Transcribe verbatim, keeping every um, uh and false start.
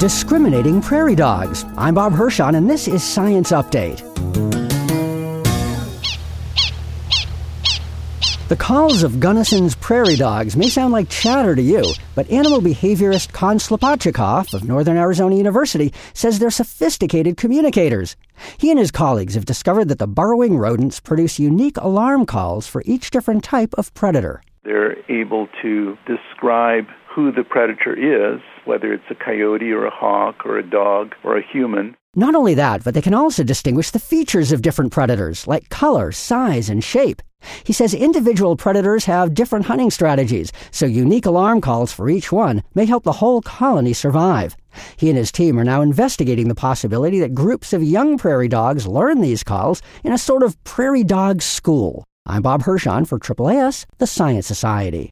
Discriminating prairie dogs. I'm Bob Hirschon, and this is Science Update. The calls of Gunnison's prairie dogs may sound like chatter to you, but animal behaviorist Kon Slobodchikov of Northern Arizona University says they're sophisticated communicators. He and his colleagues have discovered that the burrowing rodents produce unique alarm calls for each different type of predator. They're able to describe who the predator is, whether it's a coyote or a hawk or a dog or a human. Not only that, but they can also distinguish the features of different predators, like color, size, and shape. He says individual predators have different hunting strategies, so unique alarm calls for each one may help the whole colony survive. He and his team are now investigating the possibility that groups of young prairie dogs learn these calls in a sort of prairie dog school. I'm Bob Hirschon for A A A S, the Science Society.